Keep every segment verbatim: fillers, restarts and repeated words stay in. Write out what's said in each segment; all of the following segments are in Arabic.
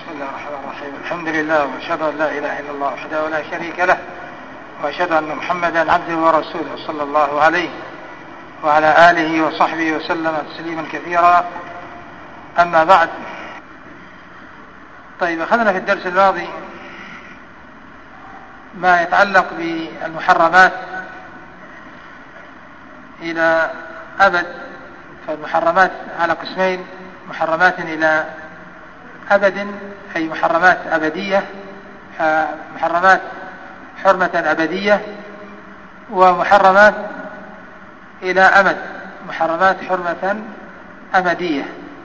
بسم الله الرحمن الرحيم. الحمد لله وأشهد أن لا إله إلا الله وحده لا شريك له، وأشهد أن محمدا عبده ورسوله صلى الله عليه وعلى آله وصحبه وسلم تسليما كثيرا. أما بعد، طيب أخذنا في الدرس الماضي ما يتعلق بالمحرمات إلى أبد. فالمحرمات على قسمين: محرمات إلى أبد أي محرمات أبدية، محرمات حرمة أبدية، ومحرمات إلى أمد، محرمات حرمة أمدية.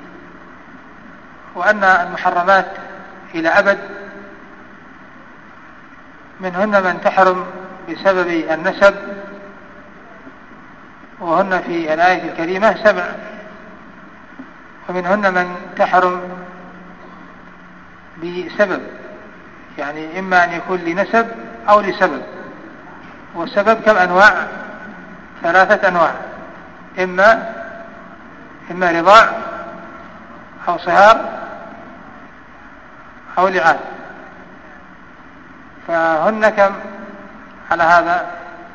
وأن المحرمات إلى أبد منهن من تحرم بسبب النسب، وهن في الآية الكريمة سبع، ومنهن من تحرم بسبب، يعني إما أن يكون لنسب أو لسبب. والسبب كم أنواع؟ ثلاثة أنواع: إما إما رضاع أو صهار أو لعان. فهن كم على هذا؟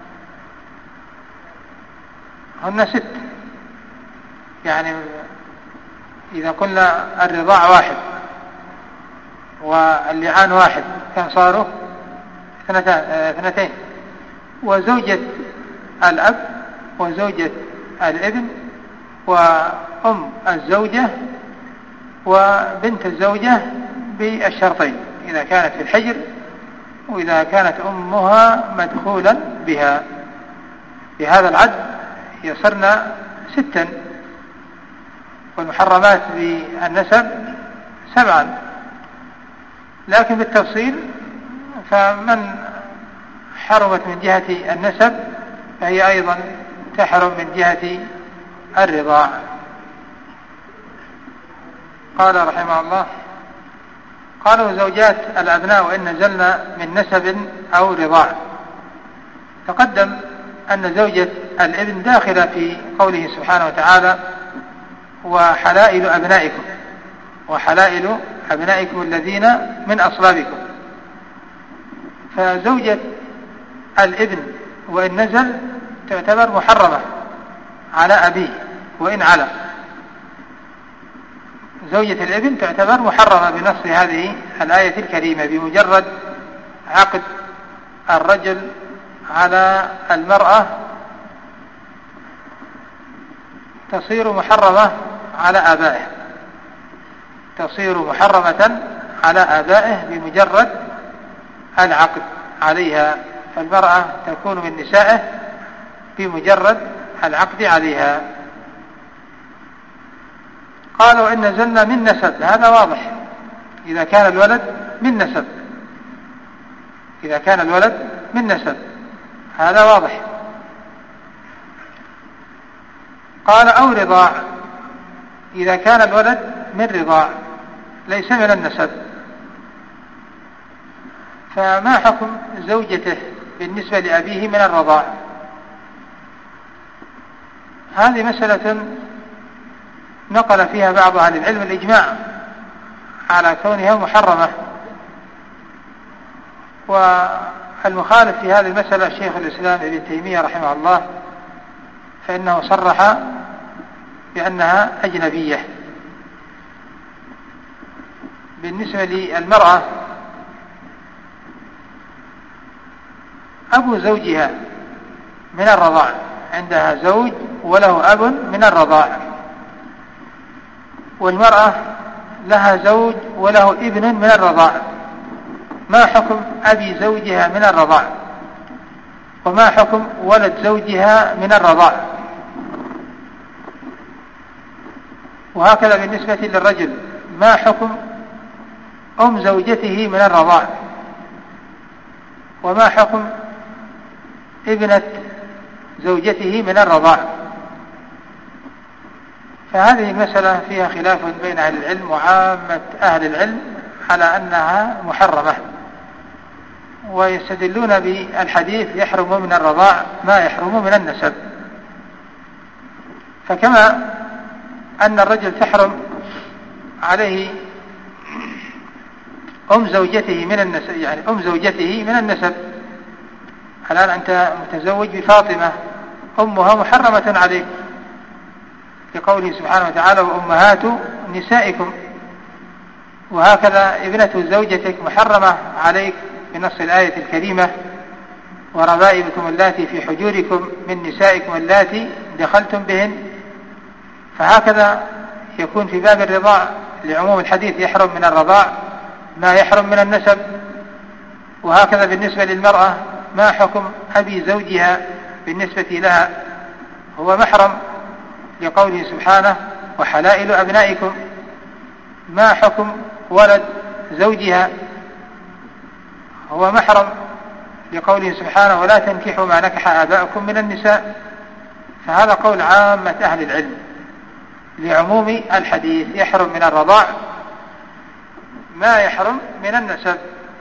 هن ست. يعني إذا قلنا الرضاع واحد واللعان واحد كم صاروا؟ اثنتين. وزوجة الأب وزوجة الابن وأم الزوجة وبنت الزوجة بالشرطين: إذا كانت في الحجر وإذا كانت أمها مدخولا بها. بهذا العد يصرنا ستا. والمحرمات بالنسب سبعا. لكن بالتفصيل فمن حرمت من جهة النسب فهي أيضا تحرم من جهة الرضاع. قال رحمه الله: قالوا زوجات الأبناء وإن نزلنا من نسب أو رضاع. تقدم أن زوجة الابن داخلة في قوله سبحانه وتعالى: وحلائل أبنائكم وحلائل أبنائكم الذين من أصلابكم. فزوجة الابن وإن نزل تعتبر محرمة على أبيه وإن على. زوجة الابن تعتبر محرمة بنص هذه الآية الكريمة بمجرد عقد الرجل على المرأة، تصير محرمة على آبائه، تصير محرمة على آبائه بمجرد العقد عليها. فالمرأة تكون من نسائه بمجرد العقد عليها. قالوا إن نزلنا من نسب، هذا واضح. إذا كان الولد من نسب، إذا كان الولد من نسب هذا واضح. قال أو رضاع، إذا كان الولد من رضاع ليس من النسب. فما حكم زوجته بالنسبة لأبيه من الرضاع؟ هذه مسألة نقل فيها بعض أهل العلم الإجماع على كونها محرمة. والمخالف في هذه المسألة شيخ الإسلام ابن تيمية رحمه الله، فإنه صرح بأنها أجنبية. بالنسبة للمرأة، أبو زوجها من الرضاع، عندها زوج وله أب من الرضاع، والمرأة لها زوج وله ابن من الرضاع. ما حكم أبي زوجها من الرضاع؟ وما حكم ولد زوجها من الرضاع؟ وهكذا بالنسبة للرجل، ما حكم أم زوجته من الرضاع؟ وما حكم ابنة زوجته من الرضاع؟ فهذه المسألة فيها خلاف بين أهل العلم، وعامة أهل العلم على أنها محرمة، ويستدلون بالحديث: يحرم من الرضاع ما يحرم من النسب. فكما أن الرجل تحرم عليه أم زوجته من النسب، يعني أم زوجته من النسب. الآن أنت متزوج بفاطمة أمها محرمة عليك لقوله سبحانه وتعالى وأمهات نسائكم، وهكذا ابنة زوجتك محرمة عليك بنص الآية الكريمة وربائبكم اللاتي في حجوركم من نسائكم اللاتي دخلتم بهن. فهكذا يكون في باب الرضاع لعموم الحديث يحرم من الرضاع ما يحرم من النسب. وهكذا بالنسبة للمرأة ما حكم أبي زوجها بالنسبة لها؟ هو محرم لقوله سبحانه وحلائل أبنائكم. ما حكم ولد زوجها؟ هو محرم لقوله سبحانه ولا تنكحوا ما نكح آباؤكم من النساء. فهذا قول عامة أهل العلم لعموم الحديث، يحرم من الرضاع ما يحرم من النسب.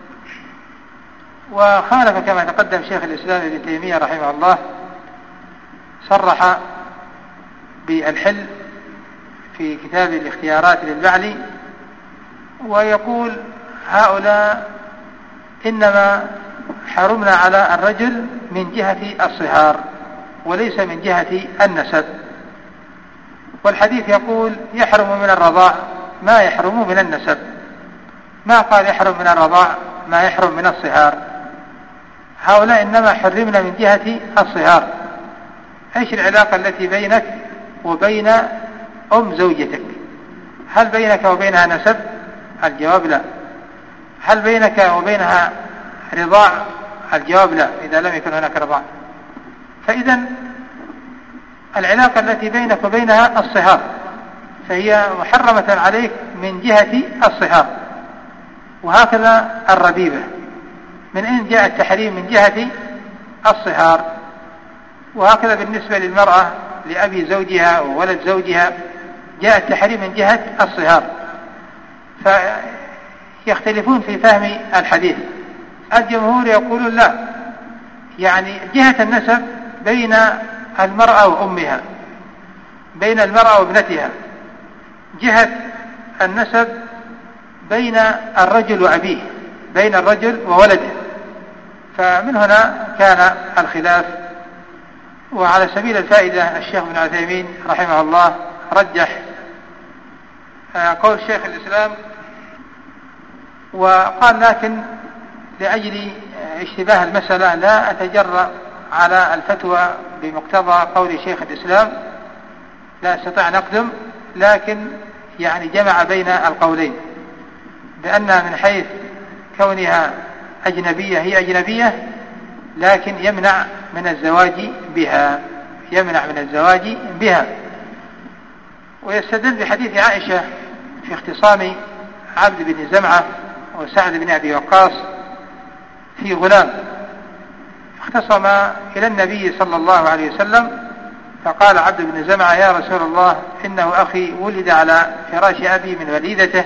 وخالف كما تقدم شيخ الإسلام ابن تيمية رحمه الله، صرح بالحل في كتاب الاختيارات للبعلي، ويقول هؤلاء إنما حرمنا على الرجل من جهة الصهار وليس من جهة النسب. والحديث يقول يحرم من الرضاع ما يحرم من النسب، ما قال يحرم من الرضاع ما يحرم من الصهار. هؤلاء إنما حرمنا من جهة الصهار. ايش العلاقة التي بينك وبين أم زوجتك؟ هل بينك وبينها نسب؟ الجواب لا. هل بينك وبينها رضاع؟ الجواب لا، إذا لم يكن هناك رضاع. فإذا العلاقة التي بينك وبينها الصهار، فهي محرمة عليك من جهة الصهار. وهكذا الربيبة، من أين جاء التحريم؟ من جهة الصهار. وهكذا بالنسبة للمرأة لأبي زوجها وولد زوجها جاء التحريم من جهة الصهار. فيختلفون في فهم الحديث. الجمهور يقولون لا، يعني جهة النسب بين المرأة وأمها، بين المرأة وابنتها. جهة النسب بين الرجل وأبيه، بين الرجل وولده. فمن هنا كان الخلاف. وعلى سبيل الفائدة الشيخ ابن عثيمين رحمه الله رجح قول شيخ الإسلام، وقال لكن لأجل اشتباه المسألة لا أتجرأ على الفتوى بمقتضى قول شيخ الإسلام، لا أستطيع أن أقدم، لكن يعني جمع بين القولين، بأنها من حيث كونها أجنبية هي أجنبية، لكن يمنع من الزواج بها، يمنع من الزواج بها. ويستدل بحديث عائشة في اختصام عبد بن زمعة وسعد بن أبي وقاص في غلام، اختصم إلى النبي صلى الله عليه وسلم، فقال عبد بن زمعة يا رسول الله إنه أخي ولد على فراش أبي من وليدته.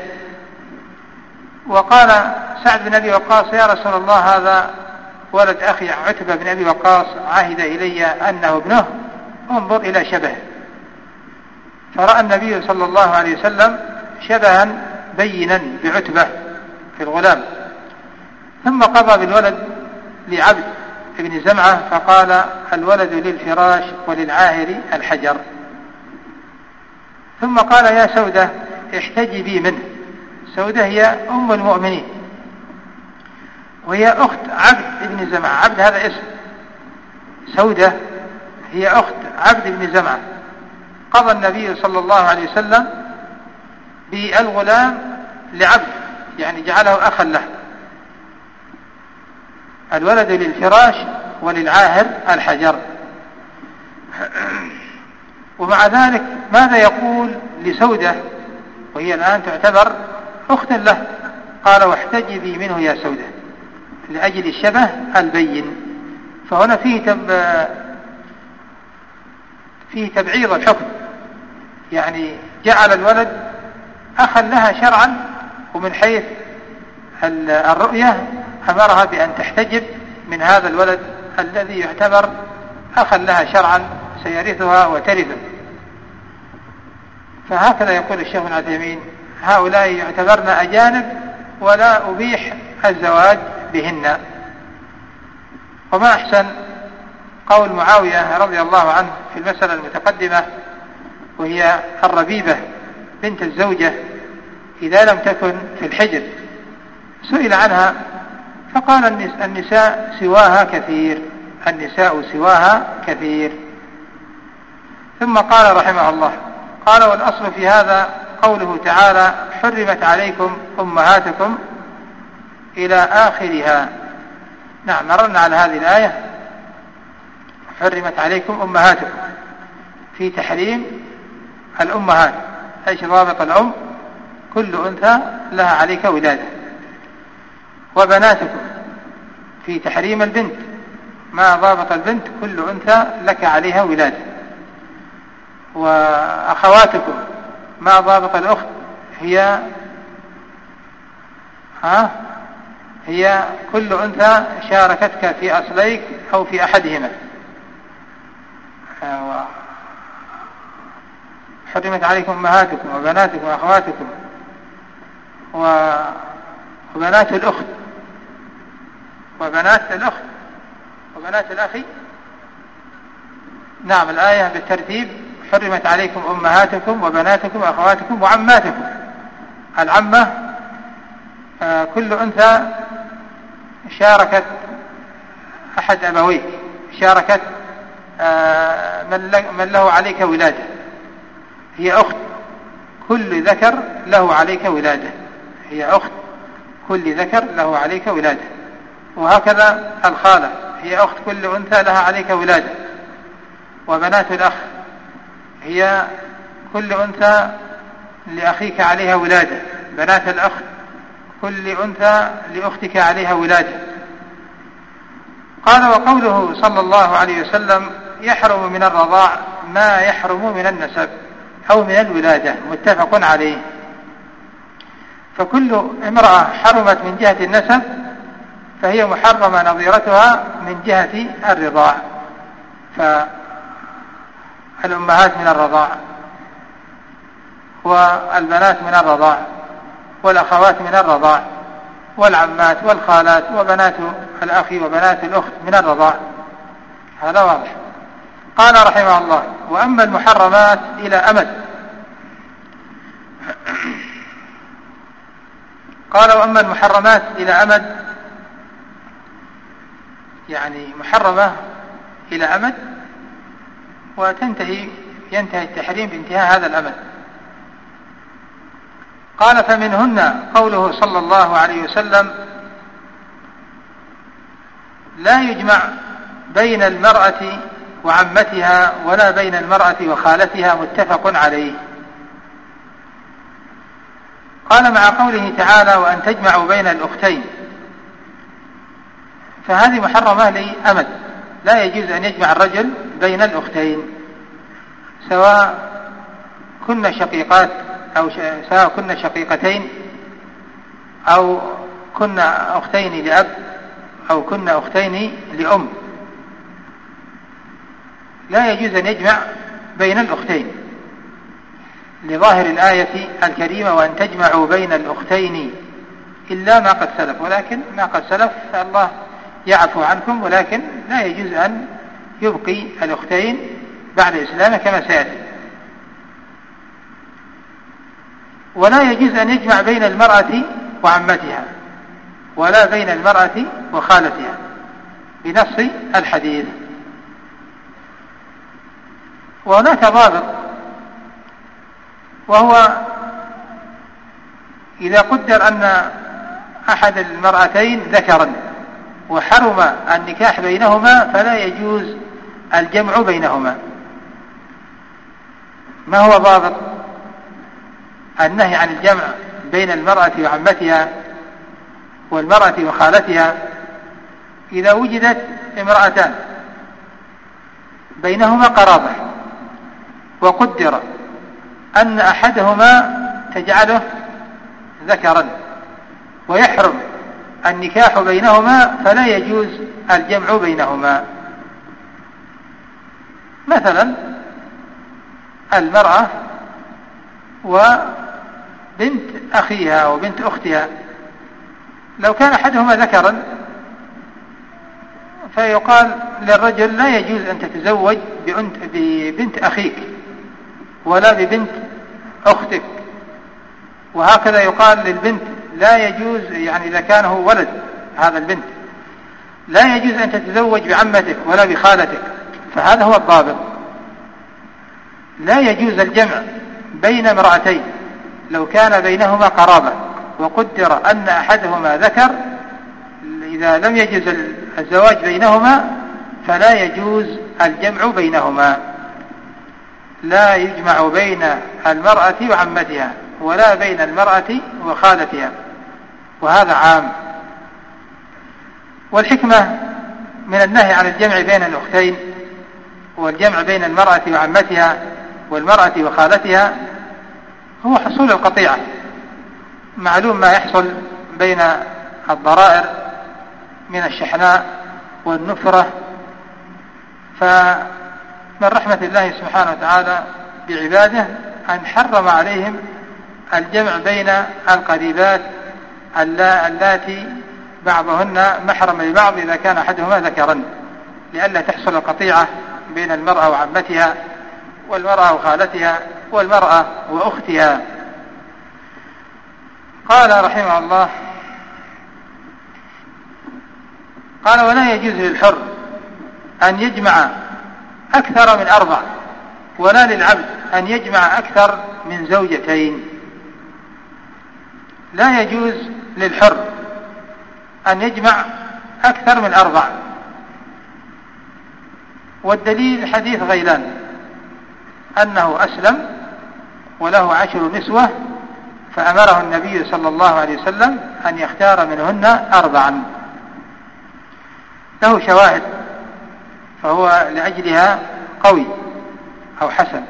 وقال سعد بن أبي وقاص يا رسول الله هذا ولد أخي عتبة بن أبي وقاص عهد إلي أنه ابنه، انظر إلى شبه. فرأى النبي صلى الله عليه وسلم شبها بينا بعتبة في الغلام، ثم قضى بالولد لعبد بن زمعة فقال الولد للفراش وللعاهر الحجر. ثم قال يا سودة احتجبي منه. سودة هي أم المؤمنين وهي أخت عبد بن زمعة، عبد هذا اسم، سودة هي أخت عبد بن زمعة. قضى النبي صلى الله عليه وسلم بالغلام لعبد، يعني جعله أخا له. الولد للفراش وللعاهر الحجر. ومع ذلك ماذا يقول لسودة وهي الآن تعتبر أخت له؟ قال واحتجبي منه يا سودة، لأجل الشبه البين. فهنا فيه تب... فيه تبعيض الحكم، يعني جعل الولد أخا لها شرعا، ومن حيث الرؤية أمرها بأن تحتجب من هذا الولد الذي يعتبر أخا لها شرعا سيرثها وترثه. فهكذا يقول الشيخ ابن عثيمين هؤلاء يعتبرن أجانب ولا أبيح الزواج بهن. وما أحسن قول معاوية رضي الله عنه في المسألة المتقدمة، وهي الربيبة بنت الزوجة إذا لم تكن في الحجر، سئل عنها فقال النساء سواها كثير، النساء سواها كثير. ثم قال رحمه الله: قال: والأصل في هذا قوله تعالى: حرمت عليكم أمهاتكم إلى آخرها. نعم، مررنا على هذه الآية، حرمت عليكم أمهاتكم، في تحريم الأمهات. ايش ضابط الأم؟ كل أنثى لها عليك ولادة. وبناتكم في تحريم البنت، ما ضابط البنت؟ كل أنثى لك عليها ولادة. وأخواتكم، ما ضابط الأخت؟ هي ها هي كل أنثى شاركتك في أصليك أو في أحدهما. حرمت عليكم أمهاتكم وبناتكم وأخواتكم وبنات الأخت وبنات الأخت وبنات الأخي. نعم، الآية بالترتيب: حرمت عليكم أمهاتكم وبناتكم وأخواتكم وعماتكم. العمة آه كل أنثى شاركت أحد أبويك، شاركت آه من له عليك ولادة، هي أخت كل ذكر له عليك ولادة، هي أخت كل ذكر له عليك ولادة. وهكذا الخالة، هي أخت كل أنثى لها عليك ولادة. وبنات الأخ، هي كل أنثى لأخيك عليها ولادة. بنات الأخ، كل أنثى لأختك عليها ولادة. قال: وقوله صلى الله عليه وسلم: يحرم من الرضاع ما يحرم من النسب أو من الولادة، متفق عليه. فكل امرأة حرمت من جهة النسب فهي محرمة نظيرتها من جهة الرضاع. فالأمهات من الرضاع، والبنات من الرضاع، والأخوات من الرضاع، والعمات والخالات وبنات الأخ وبنات الأخت من الرضاع. هذا واضح. قال رحمه الله: وأما المحرمات إلى أمد. قال: وأما المحرمات إلى أمد، يعني محرمة إلى أمد وتنتهي ينتهي التحريم بانتهاء هذا الأمد. قال: فمنهن قوله صلى الله عليه وسلم: لا يجمع بين المرأة وعمتها ولا بين المرأة وخالتها، متفق عليه. قال: مع قوله تعالى: وأن تجمعوا بين الأختين، فهذه محرمة لأمد، لا يجوز أن يجمع الرجل بين الأختين سواء كنا شقيقات أو سواء كنا شقيقتين أو كنا أختين لأب أو كنا أختين لأم، لا يجوز أن يجمع بين الأختين لظاهر الآية الكريمة: وأن تجمعوا بين الأختين إلا ما قد سلف. ولكن ما قد سلف فالله يعفو عنكم، ولكن لا يجوز أن يبقي الأختين بعد إسلامه كما سيأتي. ولا يجوز أن يجمع بين المرأة وعمتها ولا بين المرأة وخالتها بنص الحديث. وهناك ضابط، وهو إذا قدر أن أحد المرأتين ذكرا وحرم النكاح بينهما فلا يجوز الجمع بينهما. ما هو ضابط النهي عن الجمع بين المرأة وعمتها والمرأة وخالتها؟ إذا وجدت امرأتان بينهما قرابة وقدر أن أحدهما تجعله ذكرا ويحرم النكاح بينهما فلا يجوز الجمع بينهما. مثلا المرأة وبنت أخيها وبنت أختها لو كان أحدهما ذكرا فيقال للرجل لا يجوز أن تتزوج ببنت أخيك ولا ببنت أختك، وهكذا يقال للبنت لا يجوز، يعني إذا كان هو ولد هذا البنت لا يجوز أن تتزوج بعمتك ولا بخالتك. فهذا هو الضابط. لا يجوز الجمع بين امرأتين لو كان بينهما قرابة وقدر أن أحدهما ذكر، إذا لم يجوز الزواج بينهما فلا يجوز الجمع بينهما. لا يجمع بين المرأة وعمتها ولا بين المرأة وخالتها، وهذا عام. والحكمة من النهي عن الجمع بين الأختين والجمع بين المرأة وعمتها والمرأة وخالتها هو حصول القطيعة. معلوم ما يحصل بين الضرائر من الشحناء والنفرة. فمن رحمة الله سبحانه وتعالى بعباده أن حرم عليهم الجمع بين القريبات اللاتي بعضهن محرم لبعض إذا كان أحدهما ذكرا، لئلا تحصل القطيعة بين المرأة وعمتها والمرأة وخالتها والمرأة وأختها. قال رحمه الله: قال: ولا يجوز للحر أن يجمع أكثر من أربع، ولا للعبد أن يجمع أكثر من زوجتين. لا يجوز للحر أن يجمع أكثر من أربع، والدليل حديث غيلان أنه أسلم وله عشر نسوة فأمره النبي صلى الله عليه وسلم أن يختار منهن أربعا. له شواهد فهو لأجلها قوي أو حسن.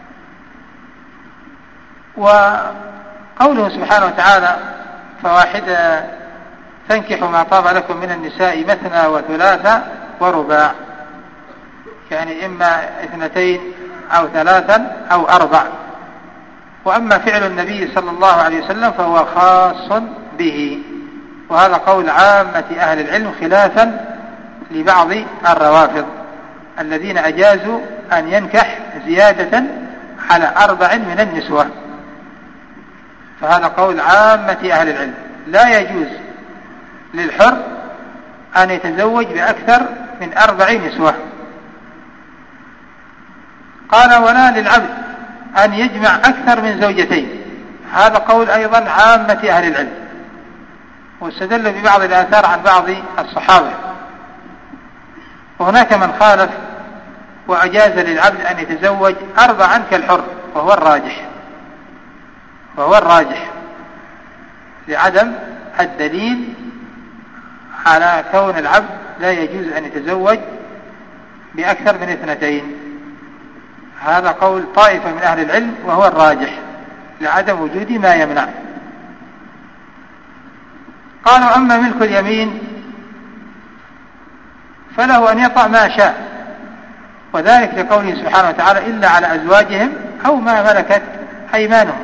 وقوله سبحانه وتعالى: فواحدة فانكحوا ما طاب لكم من النساء مثنى وثلاثة ورباع، يعني إما اثنتين أو ثلاثا أو أربع. وأما فعل النبي صلى الله عليه وسلم فهو خاص به، وهذا قول عامة أهل العلم خلافا لبعض الروافض الذين أجازوا أن ينكح زيادة على أربع من النسوة. فهذا قول عامة أهل العلم، لا يجوز للحر أن يتزوج بأكثر من أربع نسوة. قال: ولا للعبد أن يجمع أكثر من زوجتين. هذا قول أيضا عامة أهل العلم، واستدل ببعض الآثار عن بعض الصحابة. وهناك من خالف وأجاز للعبد أن يتزوج أربعا كالحر، وهو الراجح وهو الراجح لعدم الدليل على كون العبد لا يجوز أن يتزوج بأكثر من اثنتين. هذا قول طائفة من أهل العلم وهو الراجح لعدم وجود ما يمنع. قالوا: أما ملك اليمين فله أن يطأ ما شاء، وذلك لقوله سبحانه وتعالى: إلا على أزواجهم أو ما ملكت أيمانهم.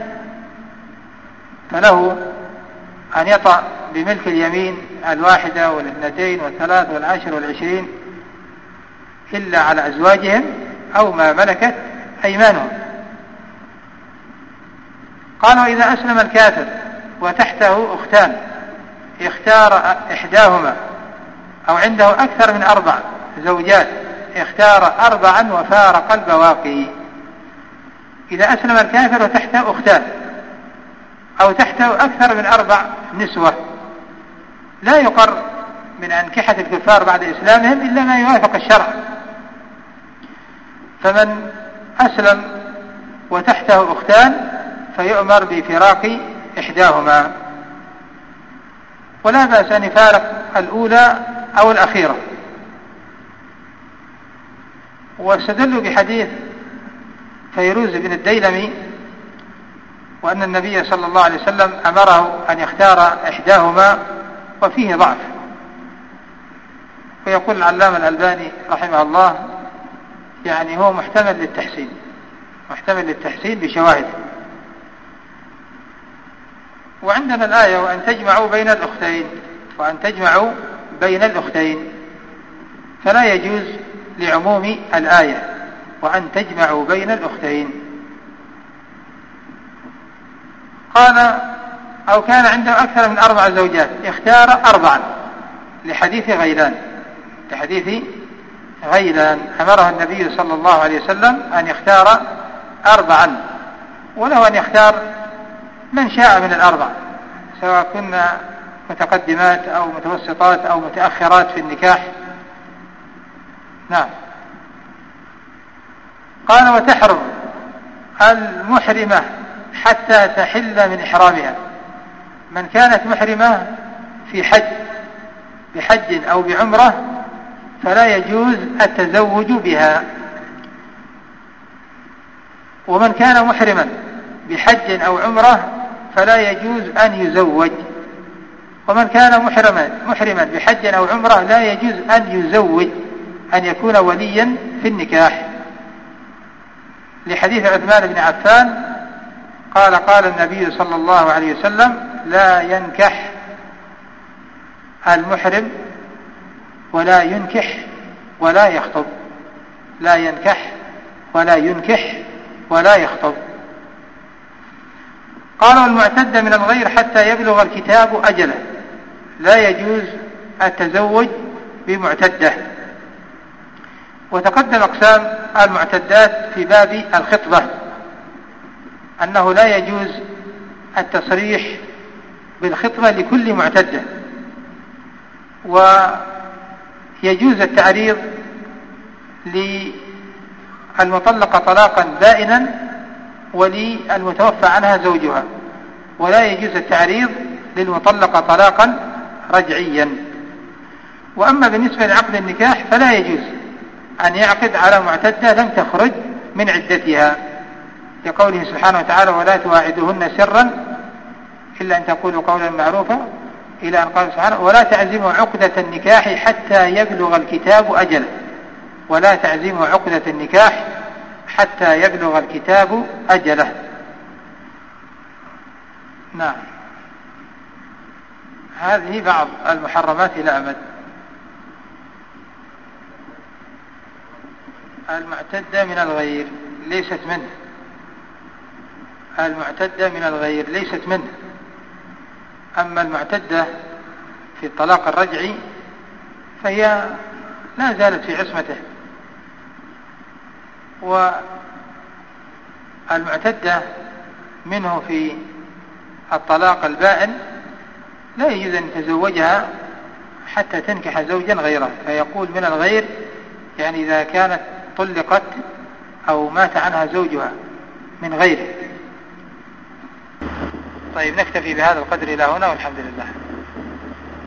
فله أن يطأ بملك اليمين الواحدة والاثنتين والثلاث والعشر والعشرين إلا على أزواجهم أو ما ملكت أيمانهم. قالوا: إذا أسلم الكافر وتحته أختان اختار إحداهما، أو عنده أكثر من أربع زوجات اختار أربعا وفارق البواقي. إذا أسلم الكافر وتحته أختان أو تحته أكثر من أربع نسوة، لا يقر من أنكحة الكفار بعد إسلامهم إلا ما يوافق الشرع. فمن أسلم وتحته أختان فيؤمر بفراق إحداهما، ولا بأس أن يفارق الأولى أو الأخيرة. واستدلوا بحديث فيروز بن الديلمي وأن النبي صلى الله عليه وسلم أمره أن يختار إحداهما، وفيه ضعف. ويقول العلامة الألباني رحمه الله يعني هو محتمل للتحسين محتمل للتحسين بشواهد. وعندنا الآية: وأن تجمعوا بين الأختين. وأن تجمعوا بين الأختين، فلا يجوز لعموم الآية وأن تجمعوا بين الأختين. قال أو كان عنده أكثر من أربع زوجات اختار أربعا لحديث غيلان، لحديث غيلان أمره النبي صلى الله عليه وسلم أن يختار أربعا، وله أن يختار من شاء من الأربع، سواء كنا متقدمات أو متوسطات أو متأخرات في النكاح. نعم. قال وتحرم المحرمة حتى تحل من إحرامها، من كانت محرمة في حج بحج أو بعمرة فلا يجوز التزوج بها، ومن كان محرما بحج أو عمرة فلا يجوز أن يزوج، ومن كان محرما محرما بحج أو عمرة لا يجوز أن يزوج، أن يكون وليا في النكاح، لحديث عثمان بن عفان قال قال النبي صلى الله عليه وسلم لا ينكح المحرم ولا ينكح ولا يخطب، لا ينكح ولا ينكح ولا يخطب. قال والمعتد من الغير حتى يبلغ الكتاب أجله، لا يجوز التزوج بمعتدة. وتقدم أقسام المعتدات في باب الخطبة، أنه لا يجوز التصريح بالخطبة لكل معتدة، ويجوز التعريض للمطلقة طلاقا بائنا وللمتوفى عنها زوجها، ولا يجوز التعريض للمطلقة طلاقا رجعيا. وأما بالنسبة لعقد النكاح فلا يجوز أن يعقد على معتدة لم تخرج من عدتها، لقوله سبحانه وتعالى ولا تواعدوهن سرا إلا أن تقولوا قولا معروفا، إلى أن قال سبحانه ولا تعزموا عقدة النكاح حتى يبلغ الكتاب أجله، ولا تعزموا عقدة النكاح حتى يبلغ الكتاب أجله. نعم. هذه بعض المحرمات إلى أمد. المعتدة من الغير ليست منه، المعتدة من الغير ليست منه. أما المعتدة في الطلاق الرجعي فهي لا زالت في عصمته، والمعتدة منه في الطلاق البائن لا يجوز أن يتزوجها حتى تنكح زوجا غيره، فيقول من الغير يعني إذا كانت طلقت أو مات عنها زوجها من غيره. طيب نكتفي بهذا القدر إلى هنا والحمد لله.